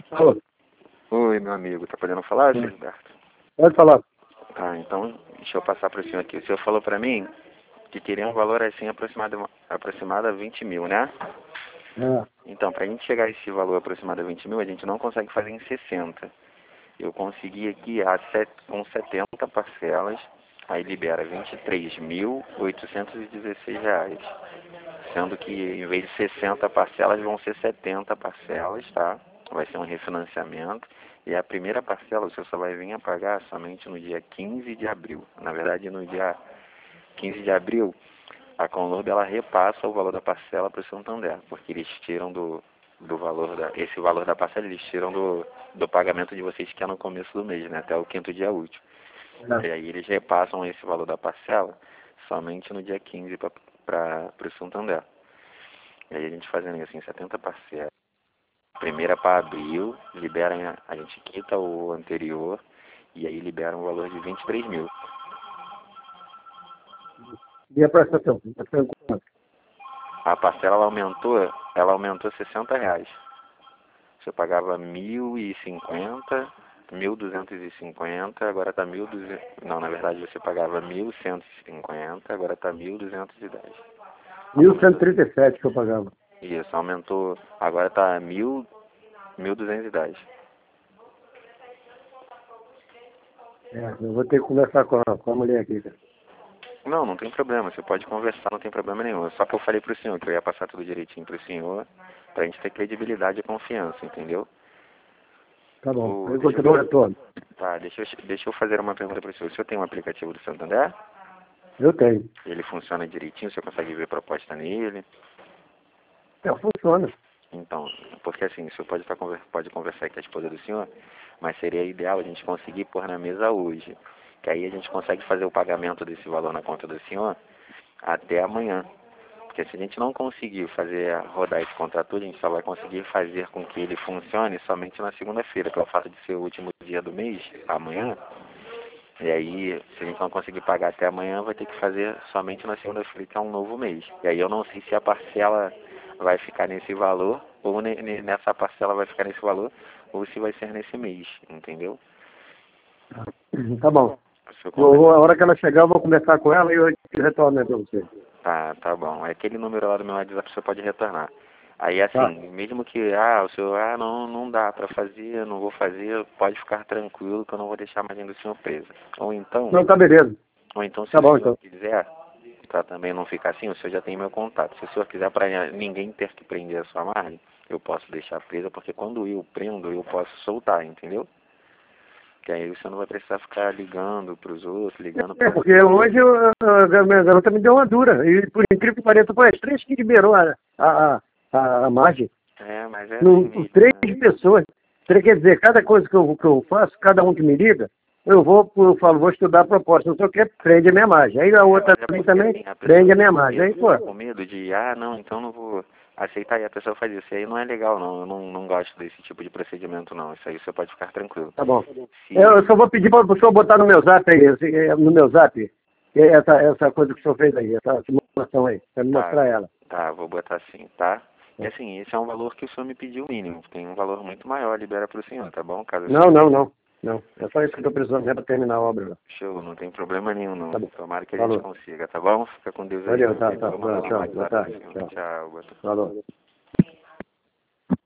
Alô, Oi, meu amigo, tá podendo falar, seu Gilberto? pode falar. Tá, então deixa eu passar para o senhor aqui. O senhor falou para mim que queria um valor assim aproximado a 20 mil, né? É. Então, para a gente chegar a esse valor aproximado a 20 mil, a gente não consegue fazer em 60. Eu consegui aqui com 70 parcelas, aí libera R$ 23.816. Sendo que em vez de 60 parcelas, vão ser 70 parcelas, tá? Vai ser um refinanciamento. E a primeira parcela você só vai vir a pagar somente no dia 15 de abril. Na verdade, no dia 15 de abril, a Conlurb ela repassa o valor da parcela para o Santander, porque eles tiram do valor esse valor da parcela, eles tiram do pagamento de vocês que é no começo do mês, né? Até o quinto dia útil. E aí eles repassam esse valor da parcela somente no dia 15 para o Santander. E aí a gente fazendo assim, 70 parcelas. Primeira para abril, libera, a gente quita o anterior e aí libera um valor de 23 mil. E a prestação? A parcela ela aumentou R$ 60. Você pagava 1.050, 1.250, agora está 1.200. Não, na verdade você pagava 1.150, agora está 1.210. 1.137 que eu pagava. Isso, aumentou, agora está 1.210. Eu vou ter que conversar com a mulher aqui, cara. Não, não tem problema, você pode conversar, não tem problema nenhum. Só que eu falei pro senhor que eu ia passar tudo direitinho pro senhor, pra gente ter credibilidade e confiança, entendeu? Tá bom. Eu Deixa eu continuo o ver. retorno. Tá, deixa eu fazer uma pergunta pro senhor. O senhor tem um aplicativo do Santander? Eu tenho. Ele funciona direitinho, o senhor consegue ver proposta nele? Funciona. Então, porque assim, o senhor pode conversar com a esposa do senhor, mas seria ideal a gente conseguir pôr na mesa hoje. Que aí a gente consegue fazer o pagamento desse valor na conta do senhor até amanhã. Porque se a gente não conseguir rodar esse contrato, a gente só vai conseguir fazer com que ele funcione somente na segunda-feira, que é o fato de ser o último dia do mês, amanhã. E aí, se a gente não conseguir pagar até amanhã, vai ter que fazer somente na segunda-feira, que é um novo mês. E aí eu não sei se a parcela vai ficar nesse valor, ou nessa parcela vai ficar nesse valor, ou se vai ser nesse mês, entendeu? Tá bom. A hora que ela chegar, eu vou conversar com ela e eu retorno para você. Tá bom. É aquele número lá do meu WhatsApp você pode retornar. Aí Tá. assim, mesmo que, o senhor, não dá pra fazer, não vou fazer, pode ficar tranquilo que eu não vou deixar mais ainda o senhor preso. Não, tá beleza. Ou então se Tá o bom, senhor então. quiser, pra também não ficar assim, o senhor já tem meu contato. Se o senhor quiser pra ninguém ter que prender a sua margem, eu posso deixar presa, porque quando eu prendo, eu posso soltar, entendeu? Que aí o senhor não vai precisar ficar ligando pros outros, ligando pra... Porque hoje a minha garota me deu uma dura. E por incrível que pareça, foi as três que liberou a margem. Mas é No, assim mesmo, três né? pessoas. Quer dizer, cada coisa que eu faço, cada um que me liga, eu falo, vou estudar a proposta. Não sei o que, prende a minha margem. Aí a outra também Assim, a pessoa prende a minha fica com margem. Aí, medo, pô, fica com medo de, não, então não vou aceitar, e a pessoa faz isso. E aí não é legal, não. Eu não gosto desse tipo de procedimento, não. Isso aí você pode ficar tranquilo. tá bom. Se... Eu só vou pedir para o senhor botar no meu zap aí, no meu zap, essa coisa que o senhor fez aí, essa simulação aí, para me mostrar ela. Tá, vou botar assim, tá? E assim, esse é um valor que o senhor me pediu mínimo. Tem um valor muito maior, libera pro senhor, tá bom? Caso o Não, senhor... não, não. Não, é só isso que eu estou precisando para terminar a obra. Show, não tem problema nenhum, não. Tá bom. Tomara que a gente Falou. consiga, tá bom? Fica com Deus aí. Valeu, tá. Vou mandar Tchau, no boa WhatsApp pro tarde. senhor. Tchau. Tchau, boa tarde. Falou.